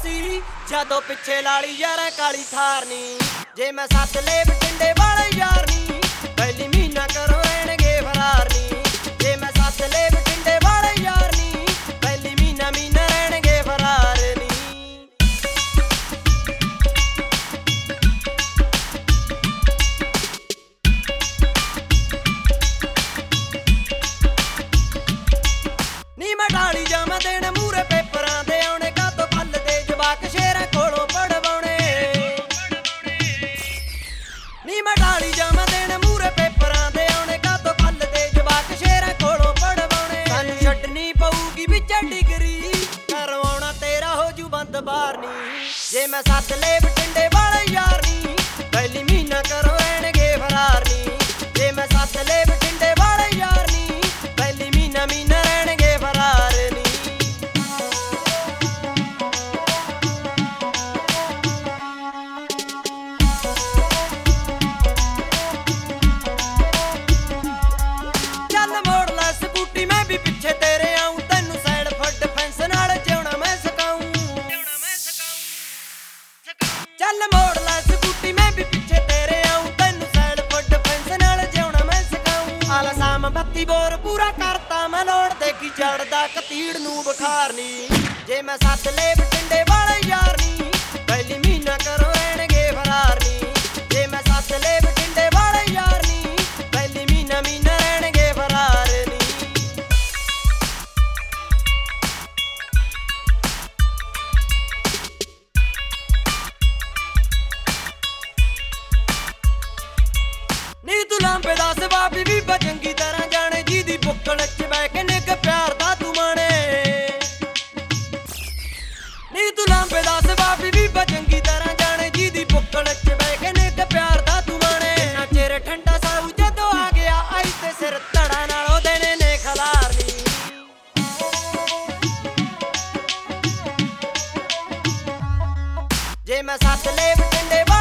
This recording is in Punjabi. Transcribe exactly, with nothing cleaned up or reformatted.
ਸੀ ਜਦੋਂ ਪਿੱਛੇ ਲਾਲੀ ਯਾਰਾਂ ਕਾਲੀ ਥਾਰ ਨੀ। ਜੇ ਮੈਂ ਸੱਤ ਲੈ ਬਟਿੰਡੇ ਵਾਲੇ ਯਾਰ ਨੀ ਪਹਿਲੀ ਮਹੀਨਾ ਕਰੋ ਰਹਿਣਗੇ ਫਰਾਰ ਨੀ। ਜੇ ਮੈਂ ਸੱਤ ਲੈ ਬਟਿੰਡੇ ਵਾਲੇ ਯਾਰ ਨੀ ਪਹਿਲੀ ਮਹੀਨਾ ਮਹੀਨਾ ਰਹਿਣਗੇ ਫਰਾਰ ਨੀ। ਨੀ ਮੈਂ ਢਾਲੀ ਜਾਵਾਂ ਦੇਣ ਮੂਰੇ ਪੇਪਰਾਂ ਦੇ ਆਉਣੇ ਕਾਤੋਂ ਕੱਲ ਦੇ ਜਵਾਕ ਸ਼ੇਰਾਂ ਕੋਲੋਂ ਪੜਵਾਉਣੇ। ਨੀ ਮੈਂ ਢਾਲੀ ਜਾਵਾਂ ਦੇਣ ਮੂਰੇ ਪੇਪਰਾਂ ਦੇ ਆਉਣੇ ਕਾਤੋਂ ਕੱਲ ਦੇ ਜਵਾਕ ਸ਼ੇਰਾਂ ਕੋਲੋਂ ਪੜਵਾਉਣੇ। ਸਾਨੂੰ ਛੱਡਣੀ ਪਊਗੀ ਵਿੱਚ ਡਿਗਰੀ ਕਰਵਾਉਣਾ ਤੇਰਾ ਹੋ ਜੂ ਬੰਦ ਬਾਹਰ ਨੀ। ਜੇ ਮੈਂ ਸੱਤ ਲੈ ਬਟਿੰਡੇ ਵਾਲੇ ਯਾਰ ਨੀ ਪਹਿਲੀ ਮਹੀਨਾ ਕਰੋ ਰਹਿਣਗੇ ਫਰਾਰ ਨੀ। ਜੇ ਮੈਂ ਸੱਤ ਲੈ ਬਟਿੰਡੇ ਵਾਲੇ ਯਾਰ ਨੀ ਪਹਿਲੀ ਮਹੀਨਾ ਮਹੀਨਾ ਰਹਿਣਗੇ ਫਰਾਰ ਨੀ। ਚੱਲ ਮੋੜ ਲੈ ਸਕੂਟੀ ਮੈਂ ਵੀ ਪਿੱਛੇ ਤੇਰੇ ਆਉਂ ਤੈਨੂੰ ਸਾਈਡ ਫੱਡ ਫੈਂਸ ਨਾਲ ਜਿਉਣਾ ਮੈਂ ਸਕਾਉਂ। ਚੱਲ ਮੋੜ ਲੈ ਸਕੂਟੀ ਮੈਂ ਵੀ ਪਿੱਛੇ ਤੇਰੇ ਆਉਂ ਤੈਨੂੰ ਸਾਈਡ ਫੱਡ ਫੈਂਸ ਨਾਲ ਜਿਉਣਾ ਮੈਂ ਸਕਾਉਂ। ਆਲਾ ਸਾਮ ਬੱਤੀ ਬੋਰ ਪੂਰਾ ਕਰਤਾ ਮੈਂ ਲੋੜ ਤੇ ਕੀ ਚੜਦਾ ਕਤੀੜ ਨੂੰ ਬੁਖਾਰ ਨੀ। ਜੇ ਮੈਂ ਸੱਤ ਲੈ ਬਟਿੰਡੇ ਵਾਲੇ ਯਾਰ ਨੀ ਪਹਿਲੀ ਮਹੀਨਾ ਕਰੋ ਰਹਿਣਗੇ ਫਰਾਰ ਨੀ। ਜੇ ਮੈਂ ਸੱਤ ਲੈ ਬਟਿੰਡੇ ਵਾਲੇ ਯਾਰ ਨੀ ਪਹਿਲੀ ਮਹੀਨਾ ਮਹੀਨਾ ਰਹਿਣਗੇ ਫਰਾਰ ਨੀ। ਨੀ ਤੂੰ ਲਾਂਬੇ ਦਾ ਸਵਾਬ ਵੀ ਚੰਗੀ ਤਰ੍ਹਾਂ ਜਾਣੇ ਜਿਹਦੀ ਬੁੱਕਣ ਚ ਬਹਿ ਕੇ ਨਿੱਘ ਪਿਆਰ ਦਾ ਤੂੰ ਮਾਣੇ। ਨੀ ਤੂੰ ਲਾਂਬੇ ਦਾ ਸਵਾਬ ਵੀ ਚੰਗੀ ਤਰ੍ਹਾਂ ਜਾਣੇ ਜਿਹਦੀ ਬੁੱਕਣ ਚ ਬਹਿ ਕੇ ਨਿੱਘ ਪਿਆਰ ਦਾ ਤੂੰ ਮਾਣੇ। ਨਾ ਚਿਰ ਠੰਡਾ ਸਾਊ ਜਦੋਂ ਆ ਗਿਆ ਆਈ ਤੇ ਸਿਰ ਧੜਾ ਨਾਲ ਉਹਦੇ ਨੇ ਨੇ ਖਲਾਰਨੀ। ਜੇ ਮੈਂ ਸੱਤ ਲੈ ਬਟਿੰਡੇ